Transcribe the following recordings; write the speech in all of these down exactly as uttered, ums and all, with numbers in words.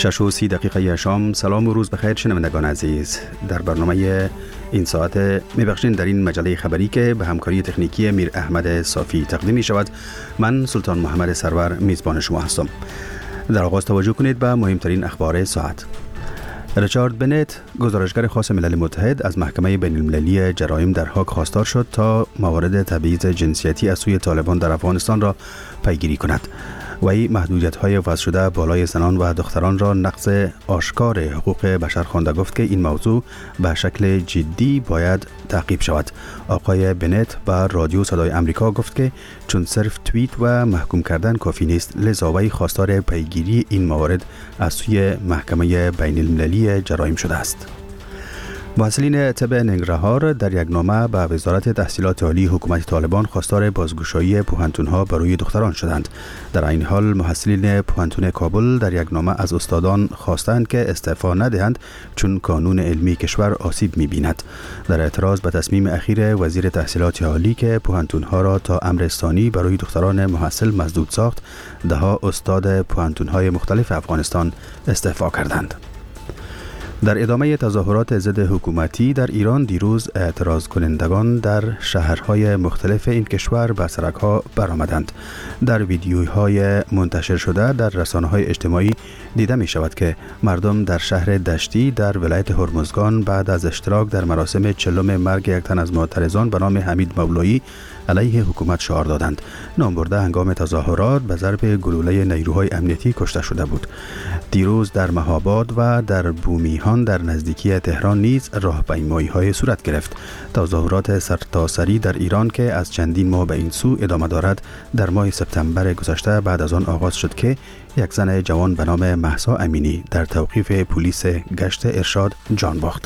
شش و سی دقیقه شام. سلام و روز بخیر شنوندگان عزیز. در برنامه این ساعت میبخشین در این مجله خبری که به همکاری تکنیکی میر احمد صافی تقدیم می شود، من سلطان محمد سرور میزبان شما هستم. در آغاز توجه کنید به مهمترین اخبار ساعت. ریچارد بنت، گزارشگر خاص ملل متحد، از محکمه بین المللی جرایم در هاگ خواستار شد تا موارد تبعیض جنسیتی از سوی طالبان در افغانستان را پیگیری کند. وی محدودیت‌های وضع شده بالای زنان و دختران را نقض آشکار حقوق بشر خوانده، گفت که این موضوع به شکل جدی باید تعقیب شود. آقای بنت با رادیو صدای آمریکا گفت که چون صرف توییت و محکوم کردن کافی نیست، لذا وی خواستار پیگیری این موارد از سوی محکمه بین المللی جرایم شده است. محصلین طب ننگرهار در یک نامه به وزارت تحصیلات عالی حکومت طالبان خواستار بازگشایی پوهنتون‌ها برای دختران شدند. در این حال محصلین پوهنتون کابل در یک نامه از استادان خواستند که استعفا ندهند چون قانون علمی کشور آسیب می‌بیند. در اعتراض به تصمیم اخیر وزیر تحصیلات عالی که پوهنتون‌ها را تا امر ثانی برای دختران محصل مسدود ساخت، ده‌ها استاد پوهنتون‌های مختلف افغانستان استعفا کردند. در ادامه تظاهرات ضد حکومتی در ایران دیروز اعتراض کنندگان در شهرهای مختلف این کشور به سرک‌ها برآمدند. در ویدیوهای منتشر شده در رسانه‌های اجتماعی دیده می شود که مردم در شهر دشتی در ولایت هرمزگان بعد از اشتراک در مراسم چلم مرگ یک تن از معترضان به نام حمید مولایی علیه حکومت شعار دادند. نامبرده هنگام تظاهرات به ضرب گلوله نیروهای امنیتی کشته شده بود. دیروز در مهاباد و در بومیهان در نزدیکی تهران نیز راهپیمایی‌های صورت گرفت. تظاهرات سرتاسری در ایران که از چندین ماه به این سو ادامه دارد در ماه سپتامبر گذشته بعد از آن آغاز شد که یک زن جوان به نام مهسا امینی در توقیف پلیس گشت ارشاد جان باخت.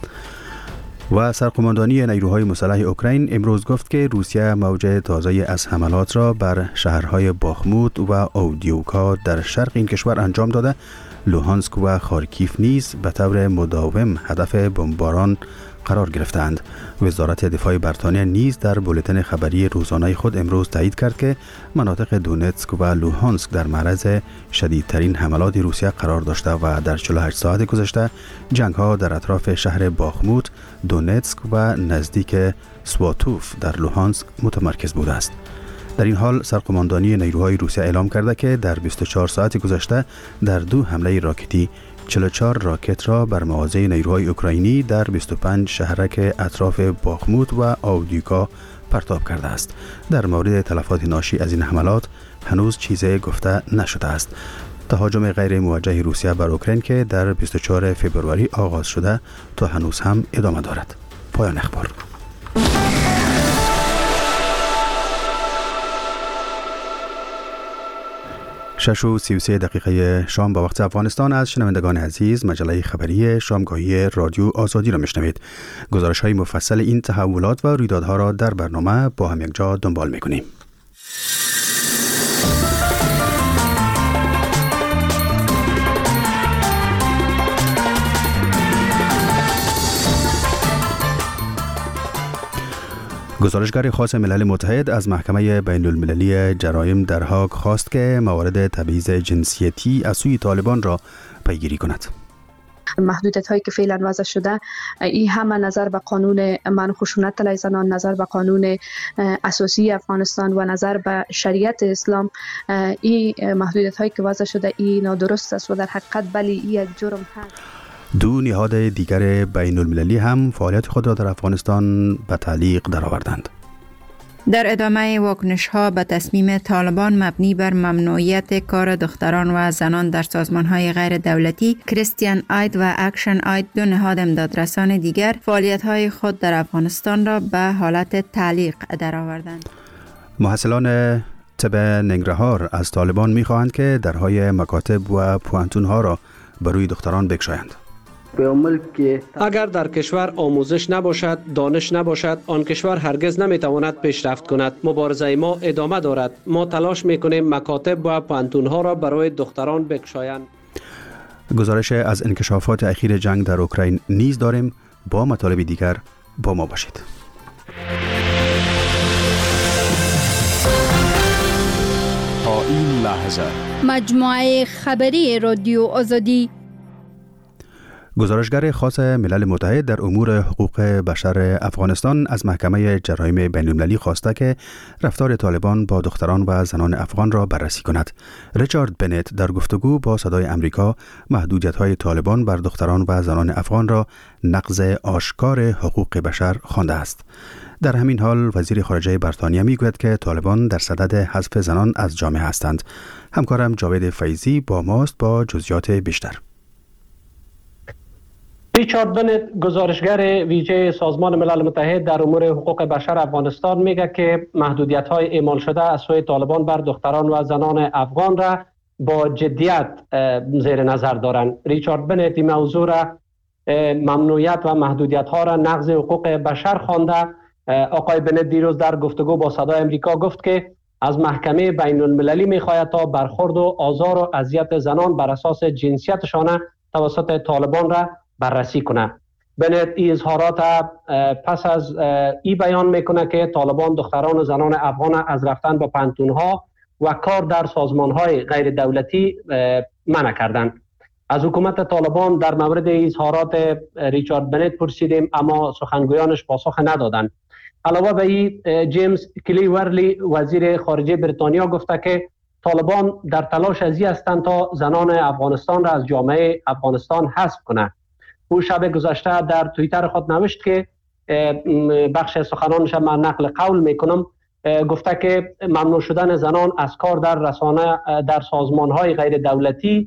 و سرقماندانی نیروهای مسلح اوکراین امروز گفت که روسیه موج تازه از حملات را بر شهرهای باخموت و اودیوکا در شرق این کشور انجام داده. لوهانسک و خارکیف نیز به طور مداوم هدف بمباران قرار گرفتند. وزارت دفاع بریتانیا نیز در بولتن خبری روزانه خود امروز تایید کرد که مناطق دونتسک و لوهانسک در معرض شدیدترین حملات روسیه قرار داشته و در چهل و هشت ساعت گذشته جنگ ها در اطراف شهر باخموت، دونتسک و نزدیک سواتوف در لوهانسک متمرکز بوده است. در این حال سرقماندانی نیروهای روسیه اعلام کرده که در بیست و چهار ساعت گذشته در دو حمله راکتی چهل و چهار راکت را بر مواضع نیروهای اوکراینی در بیست و پنج شهرک اطراف باخموت و آودیوکا پرتاب کرده است. در مورد تلفات ناشی از این حملات هنوز چیزی گفته نشده است. تهاجم غیر موجه روسیه بر اوکراین که در بیست و چهارم فوریه آغاز شده تا هنوز هم ادامه دارد. پایان اخبار. شش و سی و سه دقیقه شام با وقت افغانستان. از شنوندگان عزیز مجله خبری شامگاهی رادیو آزادی را میشنوید. گزارش های مفصل این تحولات و رویدادها را در برنامه با هم یک جا دنبال میکنیم. گزارشگر خاص ملل متحد از محکمه بین المللی جرایم در هاگ خواست که موارد تبعیض جنسیتی از سوی طالبان را پیگیری کند. محدودیت هایی که فعلا وضع شده، این همه نظر به قانون منع خشونت علیه زنان، نظر به قانون اساسی افغانستان و نظر به شریعت اسلام، این محدودیت هایی که وضع شده این نادرست است و در حقیقت بلی این یک جرم هست. دو نهاد دیگر بین المللی هم فعالیت خود را در افغانستان به تعلیق درآوردند. در ادامه واکنش‌ها به تصمیم طالبان مبنی بر ممنوعیت کار دختران و زنان در سازمان‌های غیر دولتی، کریستیان اید و اکشن اید، دو نهاد امدادرسان دیگر فعالیت‌های خود در افغانستان را به حالت تعلیق درآوردند. محصلان طب ننگرهار از طالبان می‌خواهند که درهای مکاتب و پوهنتون‌ها را برای دختران بگشایند. اگر در کشور آموزش نباشد، دانش نباشد، آن کشور هرگز نمیتواند پیشرفت کند. مبارزه ما ادامه دارد. ما تلاش میکنیم مکاتب و پوهنتون‌ها را برای دختران بگشایند. گزارش از انکشافات اخیر جنگ در اوکراین نیز داریم. با مطالب دیگر با ما باشید. این لحظه مجموعه خبری رادیو آزادی. گزارشگر خاص ملل متحد در امور حقوق بشر افغانستان از محکمه جرایم بین‌المللی خواسته که رفتار طالبان با دختران و زنان افغان را بررسی کند. ریچارد بنت در گفتگو با صدای امریکا محدودیت‌های طالبان بر دختران و زنان افغان را نقض آشکار حقوق بشر خوانده است. در همین حال وزیر خارجه بریتانیا میگوید که طالبان در صدد حذف زنان از جامعه هستند. همکارم جاوید فیضی با ماست با جزئیات بیشتر. ریچارد بنت گزارشگر ویژه سازمان ملل متحد در امور حقوق بشر افغانستان میگه که محدودیت‌های اعمال شده از سوی طالبان بر دختران و زنان افغان را با جدیت زیر نظر دارند. ریچارد بنت این موضوع را ممنوعیت و محدودیت‌ها را نقض حقوق بشر خوانده. آقای بنت دیروز در گفتگو با صدای امریکا گفت که از محکمه بین المللی می‌خواهد تا برخورد و آزار و اذیت زنان بر اساس جنسیتشان توسط طالبان را بررسی کنه. بنت این اظهارات پس از این بیان میکنه که طالبان دختران و زنان افغان از رفتن به پانتونها و کار در سازمانهای غیر دولتی منع کردند. از حکومت طالبان در مورد اظهارات ریچارد بنت پرسیدیم اما سخنگویانش پاسخ ندادند. علاوه بر این جیمز کلیورلی وزیر خارجه بریتانیا گفته که طالبان در تلاش ازی هستند تا زنان افغانستان را از جامعه افغانستان حذف کنند. او شب گذشته در توییتر خود نوشت که بخش سخنانش من نقل قول میکنم، گفته که ممنوع شدن زنان از کار در رسانه در سازمان‌های غیر دولتی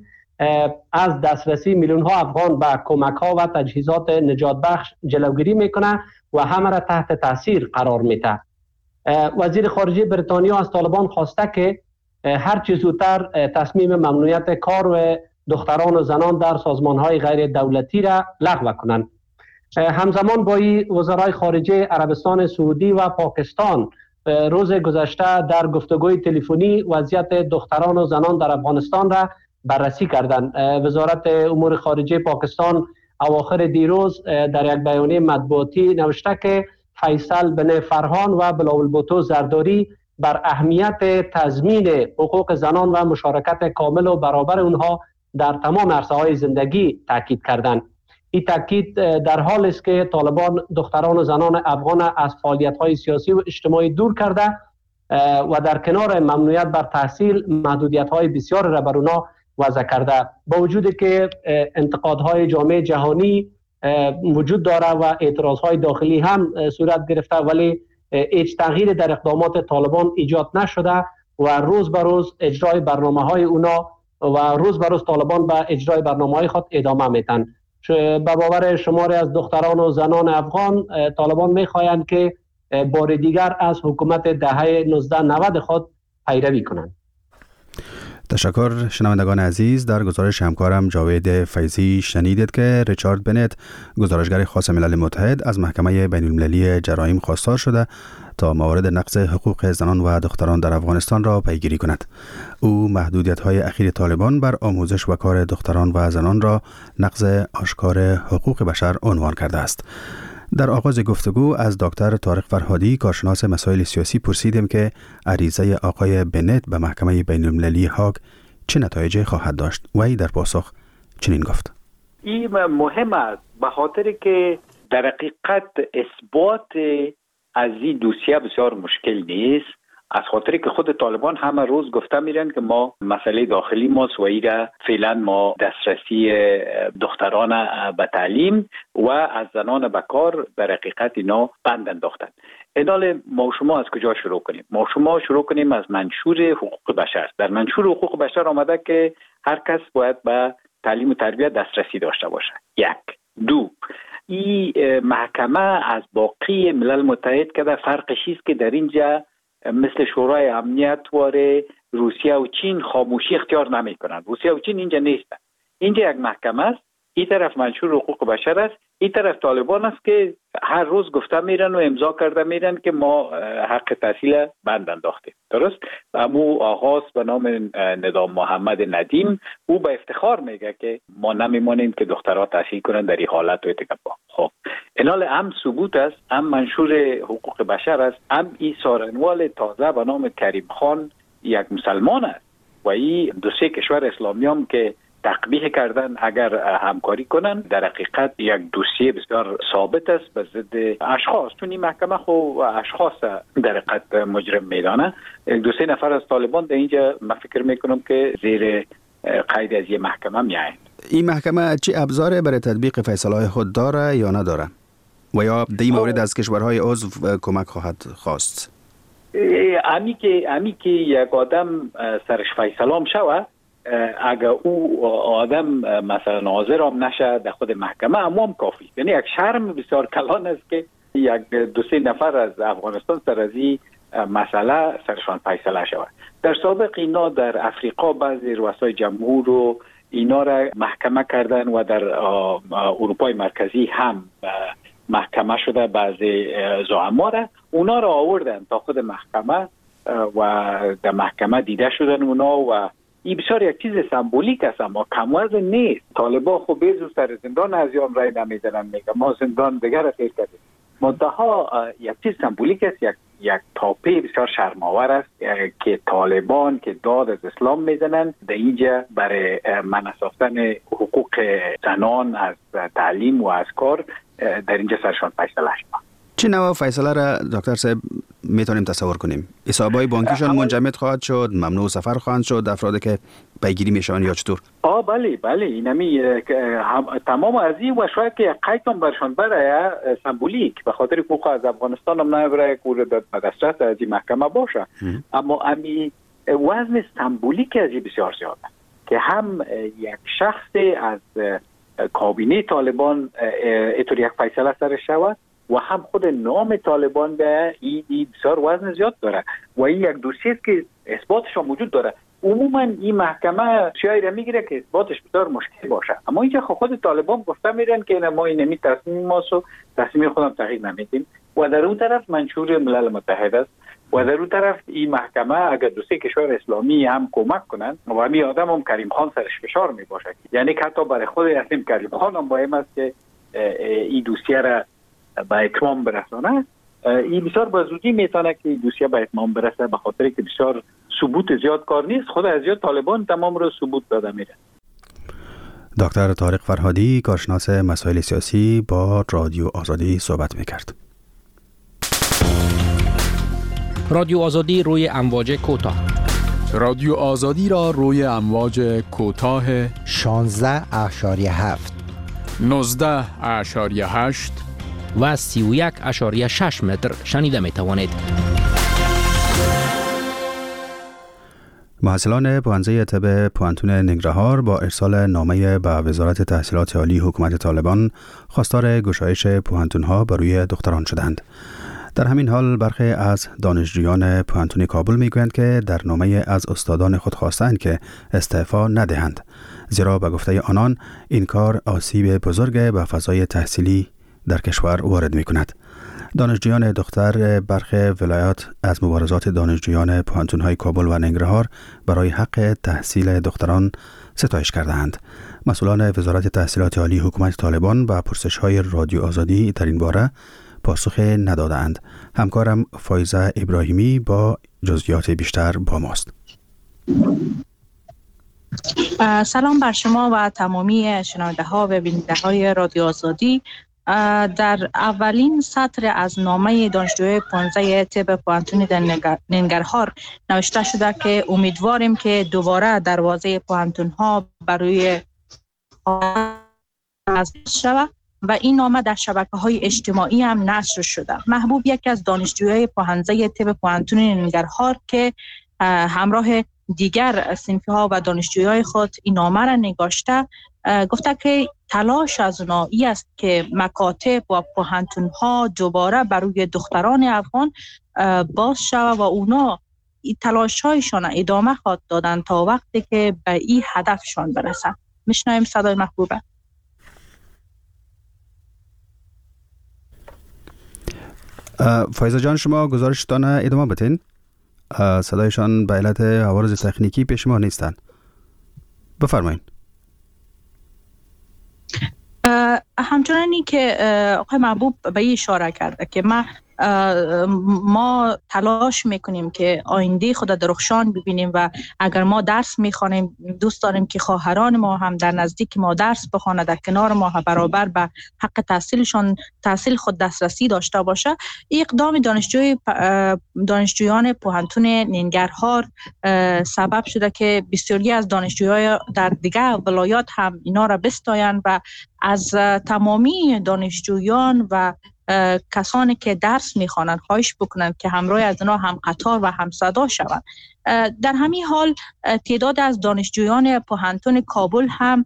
از دسترسی میلیون‌ها افغان به کمک‌ها و تجهیزات نجات بخش جلوگیری میکنه و همه را تحت تاثیر قرار میده. وزیر خارجه بریتانیا از طالبان خواسته که هر چه زودتر تصمیم ممنوعیت کار و دختران و زنان در سازمان‌های غیر دولتی را لغو کنند. همزمان با این وزرای خارجه عربستان سعودی و پاکستان روز گذشته در گفتگوی تلفنی وضعیت دختران و زنان در افغانستان را بررسی کردند. وزارت امور خارجه پاکستان اواخر دیروز در یک بیانیه مطبوعاتی نوشته که فیصل بن فرهان و بلاول بوتو زرداری بر اهمیت تضمین حقوق زنان و مشارکت کامل و برابر اونها در تمام عرصه‌های زندگی تاکید کردند. این تاکید در حال است که طالبان دختران و زنان افغان از فعالیت‌های سیاسی و اجتماعی دور کرده و در کنار ممنوعیت بر تحصیل محدودیت‌های بسیار را بر اونها وضع کرده. با وجود که انتقادهای جامعه جهانی وجود داره و اعتراضهای داخلی هم صورت گرفته، ولی هیچ تغییر در اقدامات طالبان ایجاد نشده و روز به روز اجرای برنامه‌های اونا و روز به روز طالبان به اجرای برنامه‌های خود ادامه میدن. به باور شماری از دختران و زنان افغان، طالبان میخواهند که بار دیگر از حکومت دهه نوزده نود خود پیروی کنند. تشکر. شنوندگان عزیز، در گزارش همکارم جاوید فیضی شنیدید که ریچارد بنت گزارشگر خاص ملل متحد از محکمه بین المللی جرایم خواستار شده تا موارد نقض حقوق زنان و دختران در افغانستان را پیگیری کند. او محدودیت‌های اخیر طالبان بر آموزش و کار دختران و زنان را نقض آشکار حقوق بشر عنوان کرده است. در آغاز گفتگو از دکتر طارق فرهادی، کارشناس مسائل سیاسی، پرسیدیم که عریضه آقای بنت به محکمه بین المللی هاگ چه نتایجی خواهد داشت. وی در پاسخ چنین گفت: این مهم است به خاطر که در حقیقت اثبات از این دوسیه بسیار مشکل نیست، از خاطر که خود طالبان همه روز گفته میرن که ما مسئله داخلی ما سوایی را فعلا ما دسترسی دختران به تعلیم و از زنان به کار در حقیقت اینا بند انداختن. اینال ما شما از کجا شروع کنیم؟ ما شما شروع کنیم از منشور حقوق بشر. در منشور حقوق بشر آمده که هر کس باید به تعلیم و تربیت دسترسی داشته باشه. یک. دو، این محکمه از باقی ملل متحد که در فرقش است که در اینجا مثل شورای امنیت واره روسیه و چین خاموشی اختیار نمی کنند. روسیه و چین اینجا نیستند. اینجا یک محکمه است. این طرف منشور حقوق بشر است، این طرف طالبان است که هر روز گفته میرن و امضا کرده میرن که ما حق تحصیل بند انداختیم. درست؟ امو آغاز به نام ندام محمد ندیم، او به افتخار میگه که ما نمیمانیم که دخترها تحصیل کنن در این حالت و اتفاق. خب اینال هم ثبوت است، هم منشور حقوق بشر است، هم این سارنوال تازه به نام کریم خان یک مسلمان است و این دو سه کشور اسلامی هم که تقبیح کردن اگر همکاری کنن در حقیقت یک دوسیه بسیار ثابت است به ضد اشخاص، چون این محکمه خو اشخاص در حقیقت مجرم میدانه. دو سه نفر از طالبان در اینجا من فکر میکنم که زیر قید از این محکمه میایند. این محکمه چه ابزاری برای تطبیق فیصله های خود داره یا نداره و یا در این مورد از کشورهای عضو کمک خواهد خواست؟ امی که امی که یک آدم سرش فیصله هم شود، اگر او آدم مثلا حاضر هم نشه در خود محکمه اما هم کافی. یعنی یک شرم بسیار کلان است که یک دو سه نفر از افغانستان سر از این مسئله سرشان فیصله شود. در سابق اینا در افریقا بعضی رؤسای جمهور و اینا را محکمه کردن و در اروپای مرکزی هم محکمه شده بعضی زعما را اونا را آوردن تا خود محکمه و در محکمه دیده شدن اونا و این بسیار یک چیز سمبولیک است اما کموزن نیست. طالبان خب بیزو سر زندان از یام رای نمیدنن، میگه ما زندان دیگر خیر کردیم. منتها یک چیز سمبولیک است، یک یک تاپه بسیار شرم‌آور است که طالبان که داد از اسلام میزنن در اینجا برای منع حقوق زنان از تعلیم و از کار در اینجا سرشان فیصله شد. چه نوع فیصله را دکتر صاحب میتونیم تصور کنیم؟ حسابای بانکیشان منجمد خواهد شد، ممنوع سفر خواهند شد افرادی که پیگیری میشن یا چطور؟ آه بله بله اینمی تمام از این و شاید که قیدم برشان برای سمبولیک به خاطر حقوق از افغانستان هم نبرای که در دسترس از این محکمه باشه، اما امی وزن سمبولیک از این بسیار زیاده که هم یک شخص از کابینه طالبان اینطور یک فیصله سرش شود و هم خود نام طالبان به این بسیار وزن زیاد داره و این یک دوسیه که اثباتش موجود داره. عموما این محکمه شاید میگیره که اثباتش بسیار مشکل باشه، اما اینجا خود طالبان گفته میرن که ما این نمی تصمیم ماست و تصمیم خودم تغییر نمیدیم و در اون طرف منشور ملل متحد است و در اون طرف این محکمه اگر دو سه کشور اسلامی هم کمک کنن و همین آدم هم کریم خان سرش فشار می باشه، یعنی که حتی برای خود یاسین کریم خان هم باید است که این دوسیه را به اتمام برسانه. این بسیار با زودی میتونه که دوسیه به اتمام برسه به خاطر که بسیار ثبوت زیاد کار نیست، خود از زیاد طالبان تمام رو ثبوت داده میره. دکتر طارق فرهادی کارشناس مسائل سیاسی با رادیو آزادی صحبت میکرد. رادیو آزادی روی امواج کوتاه. رادیو آزادی را روی امواج کوتاه شانزده اشاریه هفت نوزده اشاریه هشت و سی و یک اشاریه شش متر شنیده می توانید. محصلان پوهنځی طب پوهنتون ننگرهار با ارسال نامه به وزارت تحصیلات عالی حکومت طالبان خواستار گشایش پوهنتون‌ها بر روی دختران شدند. در همین حال برخی از دانشجویان پوهنتون کابل میگویند که در نامه از استادان خود خواستند که استعفا ندهند، زیرا به گفته آنان این کار آسیب بزرگ به فضای تحصیلی در کشور وارد می کند. دانشجویان دختر برخی ولایات از مبارزات دانشجویان پوهنتون‌های کابل و ننگرهار برای حق تحصیل دختران ستایش کردند. مسئولان وزارت تحصیلات عالی حکومت طالبان به پرسش‌های رادیو آزادی در این باره پاسخ ندادند. همکارم فایزه ابراهیمی با جزئیات بیشتر با ماست. سلام بر شما و تمامی شنونده ها و بیننده های رادیو آزادی. در اولین سطر از نامه دانشجوی پانزده طب پوهنتون ننگرهار نوشته شده که امیدواریم که دوباره دروازه پوهنتون ها برای باز شود و این نامه در شبکه‌های اجتماعی هم نشر شده. محبوب یکی از دانشجویان پوهنځی طب پوهنتون ننگرهار که همراه دیگر صنفی‌ها و دانشجویان خود این نامه را نگاشته گفته که تلاش از اونا ای است که مکاتب و پوهنتون‌ها دوباره برای دختران افغان باز شود و اونا این تلاش‌هایشان ادامه خواهد دادن تا وقتی که به این هدفشان برسن. میشنویم صدای محبوبه. فایزه جان شما گزارشتان ادامه بتین. صدایشان به علت عوارض تکنیکی پیش ما نیستن. بفرمایید. همچنانی که آقای محبوب به این اشاره کرده که من ما تلاش میکنیم که آینده خود درخشان ببینیم و اگر ما درس میخوانیم دوست داریم که خواهران ما هم در نزدیک ما درس بخوانند، در کنار ما برابر به حق تحصیلشان تحصیل خود دسترسی داشته باشه. اقدام دانشجوی دانشجویان پوهنتون ننگرهار سبب شده که بسیاری از دانشجویان در دیگر ولایات هم اینا را بستایند و از تمامی دانشجویان و کسانی که درس میخوانند خواهش بکنند که همراه از اینا هم قطار و هم صدا شوند. در همین حال تعداد از دانشجویان پوهنتون کابل هم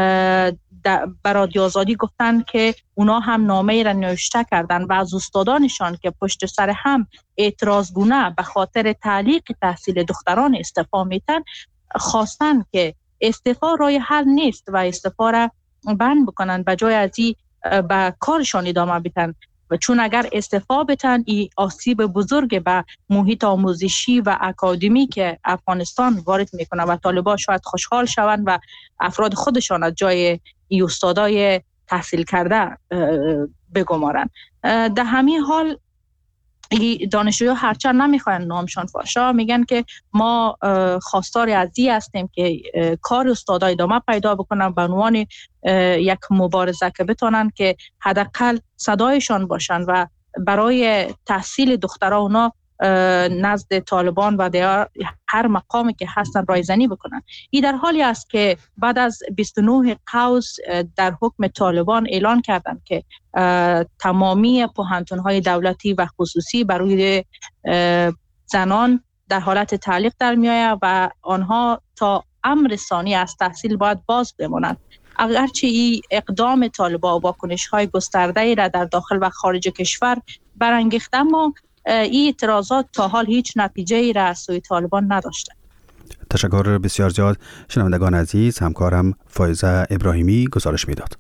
بر رادیو آزادی گفتند که اونا هم نامه را نوشته کردند و از استادانشان که پشت سر هم اعتراضگونه به خاطر تعلیق تحصیل دختران استعفا میتن خواستند که استعفا راه حل نیست و استعفا را بند بکنن، به جای از این به کارشان ادامه بدن. و چون اگر استعفا بدن این آسیب بزرگ به محیط آموزشی و اکادمی که افغانستان وارد میکنه و طالبان شاید خوشحال شوند و افراد خودشان از جای این استادای تحصیل کرده بگمارن. در همین حال دانشجوها هرچند نمیخواین نامشان فاشا میگن که ما خواستار عزیزی هستیم که کار استادا ادامه پیدا بکنن به عنوان یک مبارزه که بتونن که حداقل صدایشان باشن و برای تحصیل دخترها اونا نزد طالبان و در هر مقامی که هستن رایزنی بکنن. این در حالی است که بعد از بیست و نه قوس در حکم طالبان اعلان کردند که تمامی پوهنتون‌های دولتی و خصوصی برای زنان در حالت تعلیق در میآید و آنها تا امر ثانی از تحصیل باید باز بمانند. اگرچه این اقدام طالبان و واکنش‌های گسترده‌ای را در داخل و خارج کشور برانگیخته، اما این اعتراضات تا حال هیچ نتیجه‌ای را از سوی طالبان نداشته. تشکر بسیار زیاد. شنوندگان عزیز، همکارم فایزه ابراهیمی گزارش میداد.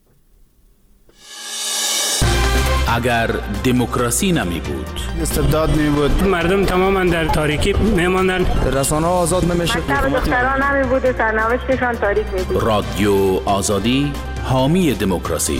اگر دموکراسی نمی بود، استبداد می بود، مردم تماما در تاریکی می ماندن، رسانه آزاد نمی شد، دختران نمی بود، سرنوشتشان تاریک می بود. رادیو آزادی حامی دموکراسی.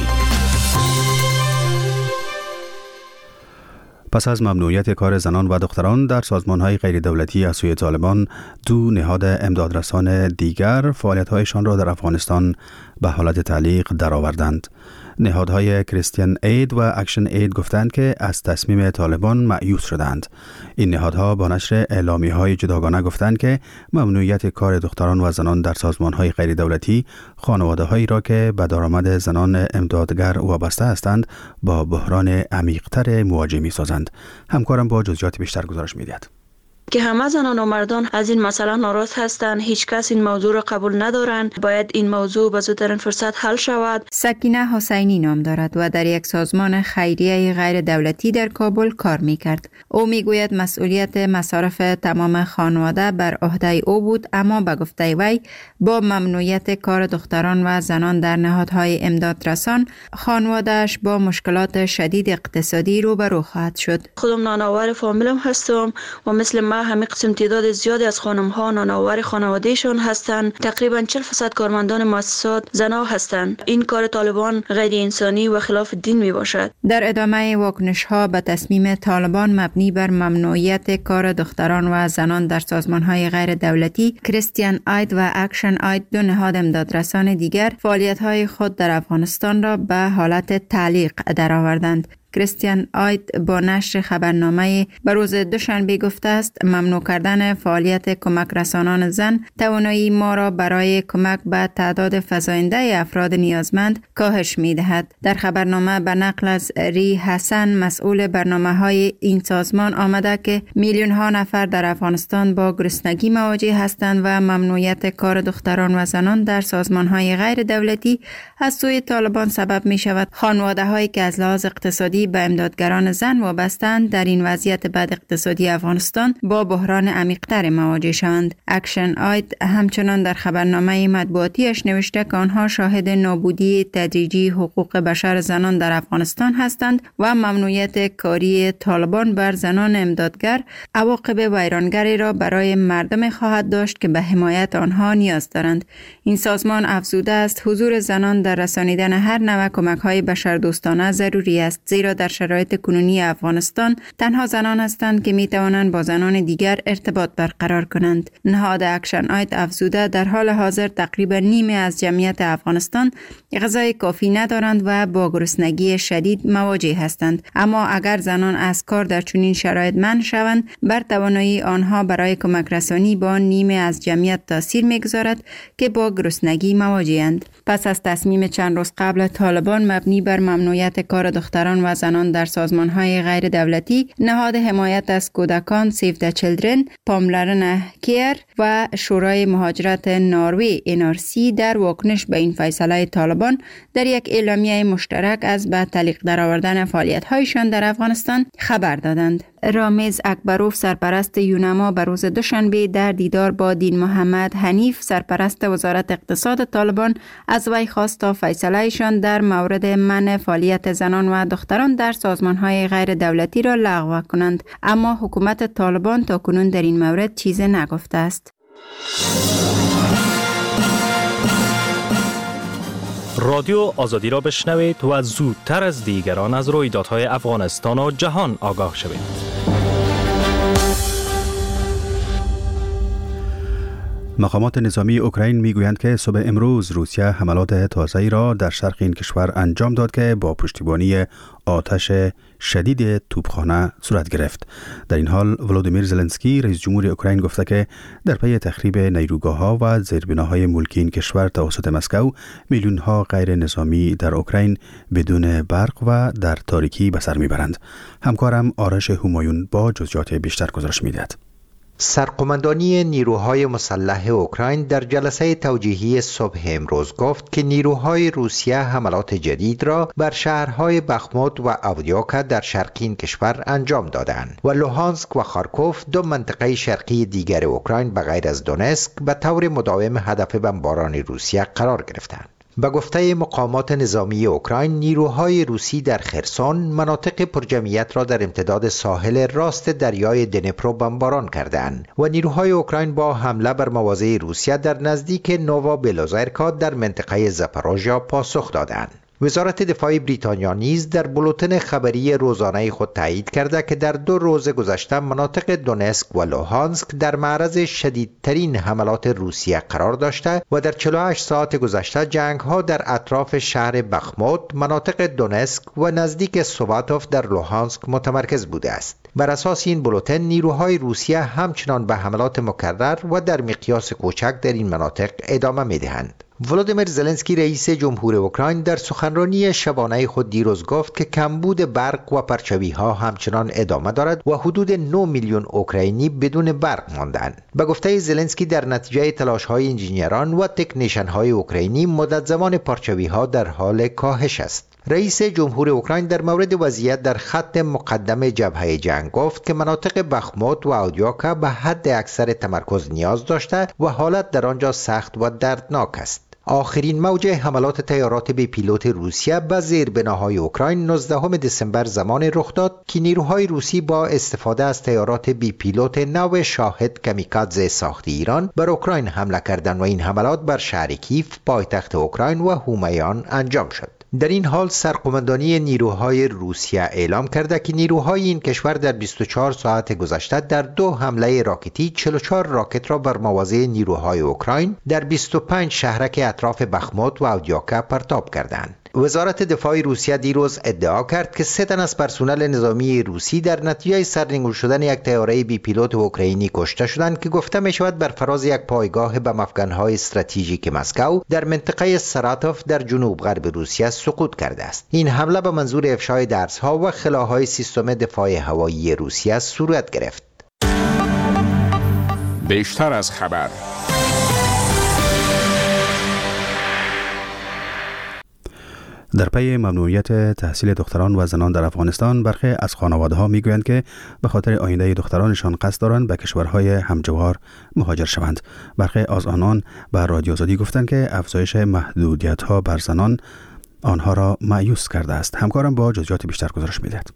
پس از ممنوعیت کار زنان و دختران در سازمان‌های غیر دولتی از سوی طالبان، دو نهاد امدادرسان دیگر فعالیت‌هایشان را در افغانستان به حالت تعلیق درآوردند. نهادهای کریستیان اید و اکشن اید گفتند که از تصمیم طالبان مایوس شدند. این نهادها با نشر اعلامیه‌های جداگانه گفتند که ممنوعیت کار دختران و زنان در سازمان‌های غیر دولتی خانواده‌هایی را که به درآمد زنان امدادگر وابسته هستند با بحران عمیق‌تر مواجه می‌سازند. همکارم با جزئیات بیشتر گزارش می‌دهد. که همه زنان و مردان از این مسئله ناراض هستند. هیچ کس این موضوع را قبول ندارند. باید این موضوع به زودترین فرصت حل شود. سکینه حسینی نام دارد و در یک سازمان خیریه غیر دولتی در کابل کار میکرد. او میگوید مسئولیت مصارف تمام خانواده بر عهده او بود، اما به گفته وی با ممنوعیت کار دختران و زنان در نهادهای امدادرسان، خانواده‌اش با مشکلات شدید اقتصادی روبرو خواهد شد. خودم نانآور فامیلم هستم و مثل ما همه قسم تعداد زیادی از خانم‌ها نانآور خانواده‌شان هستند. تقریباً چهل درصد کارمندان مؤسسات زنان هستند. این کار طالبان غیر انسانی و خلاف دین می باشد. در ادامه واکنش‌ها به تصمیم طالبان مبنی بر ممنوعیت کار دختران و زنان در سازمان‌های غیر دولتی، کریستیان اید و اکشن اید، دو نهاد امدادرسان دیگر، فعالیت‌های خود در افغانستان را به حالت تعلیق درآوردند. کریستیان اید با نشر خبرنامه به روز دوشنبه گفته است ممنوع کردن فعالیت کمک رسانان زن توانایی ما را برای کمک به تعداد فزاینده افراد نیازمند کاهش می دهد. در خبرنامه به نقل از ری حسن، مسئول برنامه های این سازمان، آمده که میلیون ها نفر در افغانستان با گرسنگی مواجه هستند و ممنوعیت کار دختران و زنان در سازمان های غیر دولتی از سوی طالبان سبب می شود خانواده هایی که از لحاظ اقتصادی به امدادگران زن وابستند در این وضعیت بد اقتصادی افغانستان با بحران عمیق‌تر مواجه شوند. اکشن اید همچنان در خبرنامه مطبوعاتیش نوشته که آنها شاهد نابودی تدریجی حقوق بشر زنان در افغانستان هستند و ممنوعیت کاری طالبان بر زنان امدادگر عواقب ویرانگری را برای مردم خواهد داشت که به حمایت آنها نیاز دارند. این سازمان افزوده است حضور زنان در رسانیدن هر نوع کمک‌های بشردوستانه ضروری است، زیرا زیرا در شرایط کنونی افغانستان تنها زنان هستند که می توانند با زنان دیگر ارتباط برقرار کنند. نهاد اکشن آید افزوده در حال حاضر تقریبا نیمه از جمعیت افغانستان غذای کافی ندارند و با گرسنگی شدید مواجه هستند. اما اگر زنان از کار در چنین شرایط منع شوند، بر توانایی آنها برای کمک رسانی با نیمه از جمعیت تاثیر می‌گذارد که با گرسنگی مواجه‌اند. پس از تصمیم چند روز قبل طالبان مبنی بر ممنوعیت کار دختران و زنان در سازمان‌های غیر دولتی، نهاد حمایت از کودکان سیو د چیلدرن، پاملرن کیر و شورای مهاجرت نروژ ان آر سی در واکنش به این فیصله طالبان در یک اعلامیه مشترک از به تعلیق درآوردن فعالیت‌هایشان در افغانستان خبر دادند. رامیز اکبروف سرپرست یونما بر روز دوشنبه در دیدار با دین محمد حنیف سرپرست وزارت اقتصاد طالبان از وی خواست تا فیصله‌شان در مورد منع فعالیت زنان و دختران در سازمان‌های غیر دولتی را لغو کنند، اما حکومت طالبان تاکنون در این مورد چیزی نگفته است. رادیو آزادی را بشنوید و زودتر از دیگران از رویدادهای افغانستان و جهان آگاه شوید. مقامات نظامی اوکراین میگویند که صبح امروز روسیه حملات تازه‌ای را در شرق این کشور انجام داد که با پشتیبانی آتش شدید توپخانه صورت گرفت. در این حال ولودیمیر زلنسکی رئیس جمهور اوکراین گفته که در پی تخریب نیروگاه‌ها و زیربناهای ملکی این کشور توسط مسکو، میلیون‌ها غیر نظامی در اوکراین بدون برق و در تاریکی به سر میبرند. همکارم آرش همایون با جزئیات بیشتر گزارش میدهد. سرقماندانی نیروهای مسلح اوکراین در جلسه توجیهی صبح امروز گفت که نیروهای روسیه حملات جدید را بر شهرهای بخموت و آودیوکا در شرقی این کشور انجام دادند و لوهانسک و خارکوف، دو منطقه شرقی دیگر اوکراین به غیر از دونسک، به طور مداوم هدف بمباران روسیه قرار گرفتند. به گفته مقامات نظامی اوکراین، نیروهای روسی در خرسون مناطق پرجمعیت را در امتداد ساحل راست دریای دنپرو بمباران کردند و نیروهای اوکراین با حمله بر مواضع روسیه در نزدیک نووا بلوزرکا در منطقه زاپاروژیا پاسخ دادند. وزارت دفاع بریتانیا نیز در بولتن خبری روزانه خود تایید کرده که در دو روز گذشته مناطق دونسک و لوهانسک در معرض شدیدترین حملات روسیه قرار داشته و در چهل و هشت ساعت گذشته جنگ‌ها در اطراف شهر بخموت، مناطق دونسک و نزدیک سواتوف در لوهانسک متمرکز بوده است. بر اساس این بولتن، نیروهای روسیه همچنان به حملات مکرر و در مقیاس کوچک در این مناطق ادامه می‌دهند. ولودیمیر زلنسکی رئیس جمهور اوکراین در سخنرانی شبانه خود دیروز گفت که کمبود برق و پرچاوی‌ها همچنان ادامه دارد و حدود نه میلیون اوکراینی بدون برق ماندند. به گفته زلنسکی، در نتیجه تلاش‌های انجینیران و تکنیشن‌های اوکراینی مدت زمان پرچاوی‌ها در حال کاهش است. رئیس جمهور اوکراین در مورد وضعیت در خط مقدم جبهه جنگ گفت که مناطق بخموت و آودیوکا به حد اکثر تمرکز نیاز داشته و حالت در آنجا سخت و دردناک است. آخرین موج حملات طیارات بی پیلوت روسیه به زیربناهای اوکراین نوزدهم دسامبر زمان رخ داد که نیروهای روسی با استفاده از طیارات بی پیلوت نو شاهد کامیکادزه ساخت ایران بر اوکراین حمله کردند و این حملات بر شهر کیف، پایتخت اوکراین و هومیان انجام شد. در این حال سرقماندانی نیروهای روسیه اعلام کرده که نیروهای این کشور در بیست و چهار ساعت گذشته در دو حمله راکتی چهل و چهار راکت را بر مواضع نیروهای اوکراین در بیست و پنج شهرک اطراف بخموت و آودیوکا پرتاب کردند. وزارت دفاع روسیه دیروز ادعا کرد که سه تن از پرسنل نظامی روسی در نتیجه سرنگون شدن یک طیاره بی پیلوت اوکراینی کشته شدند که گفته می شود بر فراز یک پایگاه بم افغان‌های استراتژیک مسکو در منطقه ساراتوف در جنوب غرب روسیه سقوط کرده است. این حمله به منظور افشای درس‌ها و خلاهای سیستم دفاع هوایی روسیه صورت گرفت. بیشتر از خبر. در پی ممنوعیت تحصیل دختران و زنان در افغانستان، برخی از خانواده‌ها میگویند که به خاطر آینده دخترانشان قصد دارند به کشورهای همجوار مهاجر شوند. برخی از آنان به رادیو آزادی گفتند که افزایش محدودیت‌ها بر زنان آنها را مایوس کرده است. همکارم با جزئیات بیشتر گزارش می‌دهد.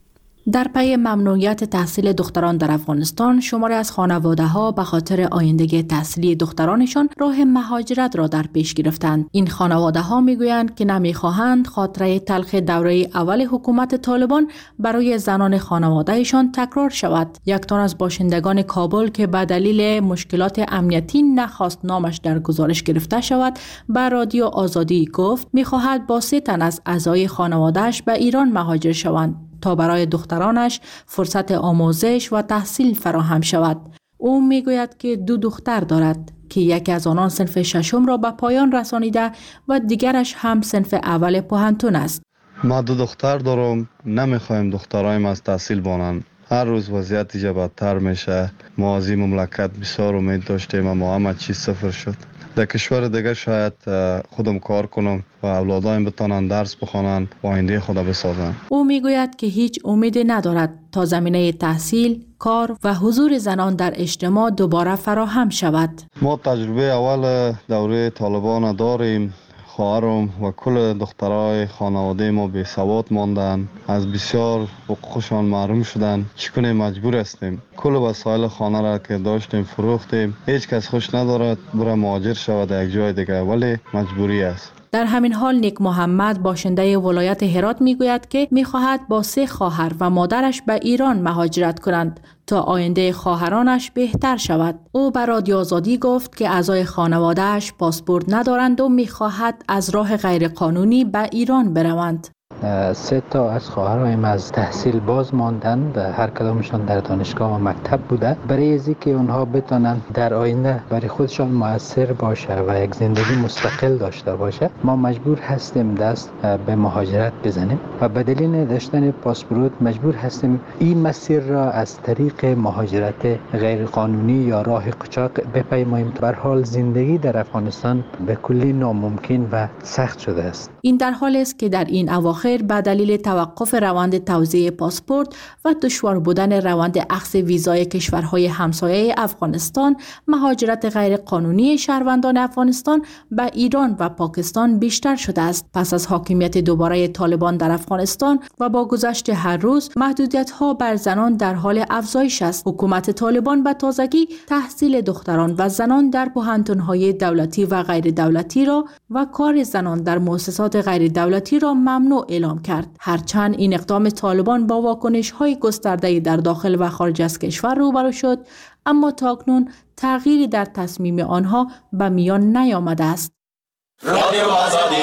در پی ممنوعیت تحصیل دختران در افغانستان، شماری از خانواده‌ها به خاطر آینده تحصیلی دخترانشان راه مهاجرت را در پیش گرفتند. این خانواده‌ها میگویند که نمیخواهند خاطره تلخ دوره اول حکومت طالبان برای زنان خانوادهشان تکرار شود. یک تن از باشندگان کابل که به دلیل مشکلات امنیتی نخواست نامش در گزارش گرفته شود، به رادیو آزادی گفت میخواهد با سه تن از اعضای خانواده‌اش به ایران مهاجر شوند تا برای دخترانش فرصت آموزش و تحصیل فراهم شود. او میگوید که دو دختر دارد که یکی از آنان صنف ششم را به پایان رسانیده و دیگرش هم صنف اول پوهنتون است. ما دو دختر دارم، نمیخوایم دخترایم از تحصیل بانند. هر روز وضعیت اینجا بدتر میشه. ما از این مملکت بسیار امید داشتیم اما همه چیز صفر شد. در کشور دیگر شاید خودم کار کنم و اولادایم بتانند درس بخوانند و آینده خود بسازند. او میگوید که هیچ امیدی ندارد تا زمینه تحصیل، کار و حضور زنان در اجتماع دوباره فراهم شود. ما تجربه اول دوره طالبان داریم. خواهرم و کل دخترای خانواده ما بی سواد ماندن، از بسیار حقوقشان محروم شدن. چگونه مجبور هستیم کل وسایل خانه را که داشتیم فروختیم. هیچ کس خوش ندارد برای مهاجر شود یک جای دیگه، ولی مجبوری است. در همین حال نیک محمد باشنده ولایت هرات میگوید که میخواهد با سه خواهر و مادرش به ایران مهاجرت کنند تا آینده خواهرانش بهتر شود. او به رادیو آزادی گفت که اعضای خانواده‌اش پاسپورت ندارند و میخواهد از راه غیرقانونی به ایران بروند. سه تا از خواهرام از تحصیل باز ماندند، هر کدامشان در دانشگاه و مکتب بوده. برای از اینکه اونها بتونن در آینده برای خودشان مؤثر باشه و یک زندگی مستقل داشته باشه، ما مجبور هستیم دست به مهاجرت بزنیم و به دلیل داشتن پاسپورت مجبور هستیم این مسیر را از طریق مهاجرت غیر قانونی یا راه قاچاق بپیماییم. به هر حال زندگی در افغانستان به کلی ناممکن و سخت شده است. این در حالی است که در این اواخر به دلیل توقف روند توزیع پاسپورت و دشوار بودن روند اخذ ویزای کشورهای همسایه افغانستان، مهاجرت غیر قانونی شهروندان افغانستان به ایران و پاکستان بیشتر شده است. پس از حاکمیت دوباره طالبان در افغانستان و با گذشت هر روز، محدودیت‌ها بر زنان در حال افزایش است. حکومت طالبان به تازگی تحصیل دختران و زنان در پوهنتون‌های دولتی و غیر دولتی را و کار زنان در مؤسسات غیر دولتی را ممنوع اعلام کرد. هرچند این اقدام طالبان با واکنش‌های گسترده در داخل و خارج از کشور روبرو شد، اما تاکنون تغییری در تصمیم آنها به میان نیامده است. رادیو آزادی.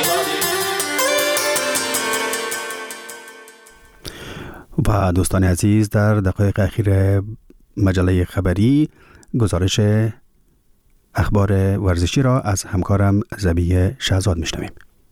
و دوستان عزیز، در دقایق اخیر مجله خبری گزارش اخبار ورزشی را از همکارم زبیه شهزاد میشنویم.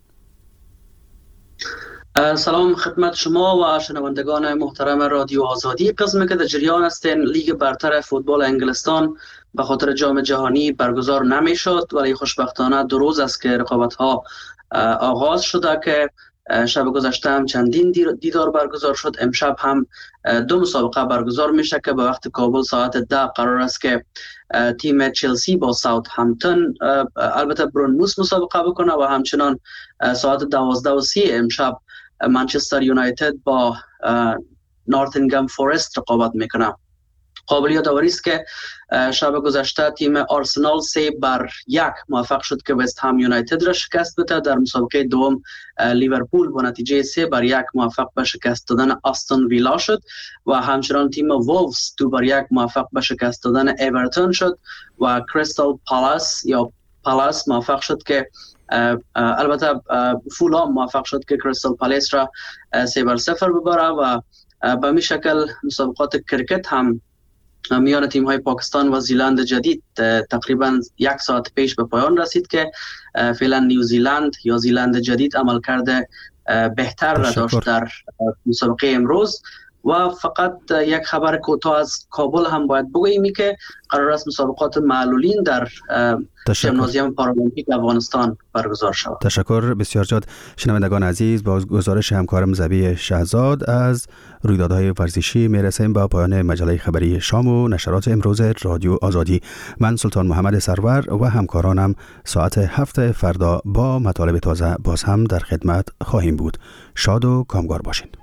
سلام خدمت شما و شنوندگان محترم رادیو آزادی. قسمی که در جریان هستین، لیگ برتر فوتبال انگلستان به خاطر جام جهانی برگزار نمی شد، ولی خوشبختانه دو روز است که رقابت ها آغاز شده که شب گذشته هم چندین دیدار برگزار شد. امشب هم دو مسابقه برگزار میشه که به وقت کابل ساعت ده قرار است که تیم چلسی با ساوت همپتون البته برونموس مسابقه بکنه و همچنان ساعت دوازده و سی امشب منچستر یونایتد با نورتینگهام فورست رقابت میکنه. قابل یادآوری است که شب گذشته تیم آرسنال سه بر یک موفق شد که وست هم یونایتد را شکست بده. در مسابقه دوم لیورپول با نتیجه سه بر یک موفق به شکست دادن آستون ویلا شد و همچنان تیم وولفز دو بر یک موفق به شکست دادن اورتون شد و کریستال پالاس یا پالاس موفق شد که البته فولام موفق شد که کریستال پالاس را سه بر صفر ببره و به می شکل مسابقات کرکت هم میان تیم های پاکستان و زیلند جدید تقریبا یک ساعت پیش به پایان رسید که فعلا نیوزیلند یا زیلند جدید عمل کرده بهتر را داشت در مسابقه امروز. و فقط یک خبر کوتاه از کابل هم باید بگوییم که قرار است مسابقات معلولین در ژیمنازیوم پارالمپیک افغانستان برگزار شود. تشکر بسیار زیاد. شنوندگان عزیز، با گزارش همکارم زبی شهزاد از رویدادهای ورزشی میرسیم با پایان مجله خبری شام و نشرات امروز رادیو آزادی. من سلطان محمد سرور و همکارانم ساعت هفت فردا با مطالب تازه باز هم در خدمت خواهیم بود. شاد و کامگار باشین.